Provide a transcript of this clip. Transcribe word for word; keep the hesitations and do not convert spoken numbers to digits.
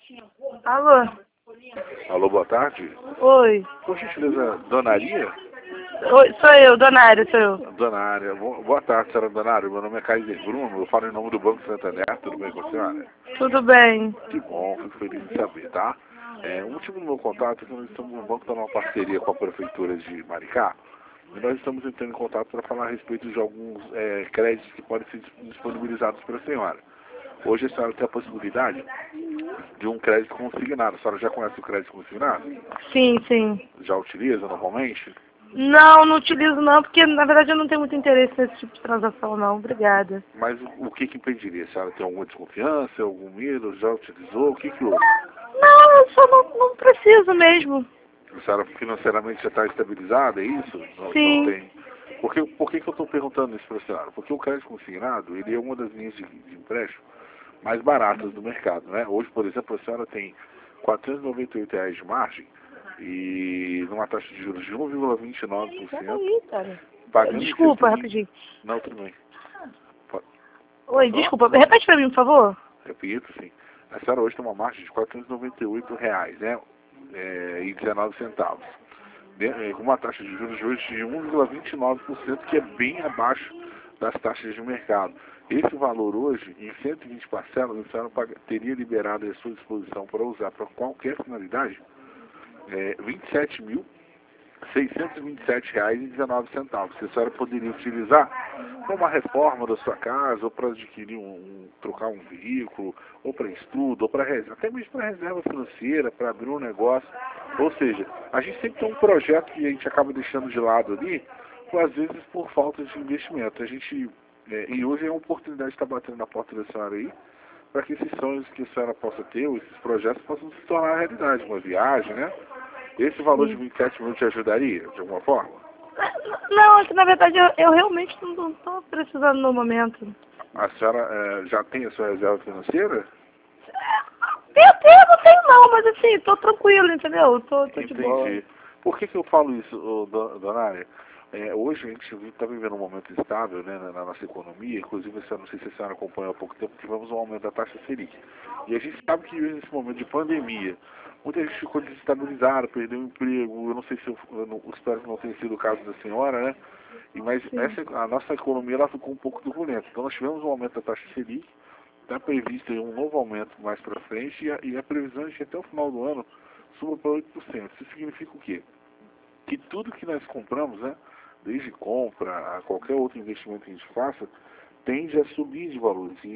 Alô? Alô, boa tarde. Oi. Por gentileza, Dona Aria? Oi, sou eu, Dona Área, sou eu. Dona Aria, bo- boa tarde, senhora Dona Aria. Meu nome é Kaiser Bruno, eu falo em nome do Banco Santander. Tudo bem com a senhora? Tudo bem? Que bom, fico feliz em saber, tá? É, o motivo do meu contato é que nós estamos, o banco está numa parceria com a Prefeitura de Maricá e nós estamos entrando em contato para falar a respeito de alguns é, créditos que podem ser disponibilizados para a senhora. Hoje a senhora tem a possibilidade de um crédito consignado. A senhora já conhece o crédito consignado? Sim, sim. Já utiliza normalmente? Não, não utilizo não, porque na verdade eu não tenho muito interesse nesse tipo de transação não, obrigada. Mas o, o que que impediria? A senhora tem alguma desconfiança, algum medo? Já utilizou? O que que houve? Não, eu só não, não preciso mesmo. A senhora financeiramente já está estabilizada, é isso? Não, não Sim. tem. Por que, por que que eu estou perguntando isso para a senhora? Porque o crédito consignado, ele é uma das linhas de, de empréstimo mais baratas do mercado, né? Hoje, por exemplo, a senhora tem quatrocentos e noventa e oito reais de margem e numa taxa de juros de um vírgula vinte e nove por cento, Peraí, cara. pagando Desculpa, em rapidinho. Não, tudo bem. Pode- Oi, Posso? desculpa, repete pra mim, por favor. Repito, sim. A senhora hoje tem uma margem de quatrocentos e noventa e oito reais, né? É, e dezenove centavos. De- é, Com uma taxa de juros de hoje de um vírgula vinte e nove por cento, que é bem abaixo das taxas de mercado. Esse valor hoje, em cento e vinte parcelas, a senhora paga- teria liberado à sua disposição para usar para qualquer finalidade é, vinte e sete mil seiscentos e vinte e sete reais e dezenove centavos. Que a senhora poderia utilizar para uma reforma da sua casa, ou para adquirir um, um trocar um veículo, ou para estudo, ou para até mesmo para reserva financeira, para abrir um negócio. Ou seja, a gente sempre tem um projeto que a gente acaba deixando de lado ali, ou às vezes por falta de investimento. A gente, é, e hoje é uma oportunidade de estar batendo na porta da senhora aí, para que esses sonhos que a senhora possa ter, ou esses projetos possam se tornar realidade, uma viagem, né? Esse valor de Sim. vinte e sete mil te ajudaria, de alguma forma? Não, é que na verdade eu, eu realmente não estou precisando no momento. A senhora eh, já tem a sua reserva financeira? Eu tenho, não tenho não, mas assim, tô tranquilo, entendeu? Tô, tô de boa. Entendi. Por que que eu falo isso, ô, do- dona Área? É, hoje a gente está vivendo um momento instável, né, na, na nossa economia, inclusive, eu não sei se a senhora acompanhou há pouco tempo, tivemos um aumento da taxa Selic. E a gente sabe que nesse momento de pandemia, muita gente ficou desestabilizada, perdeu o emprego, eu não sei se, eu, eu não, eu espero que não tenha sido o caso da senhora, né? E, mas Sim. essa, a nossa economia ela ficou um pouco turbulenta. Então nós tivemos um aumento da taxa Selic, está previsto aí um novo aumento mais para frente, e a, e a previsão é que até o final do ano suba para oito por cento. Isso significa o quê? Que tudo que nós compramos, né, desde compra a qualquer outro investimento que a gente faça, tende a subir de valor.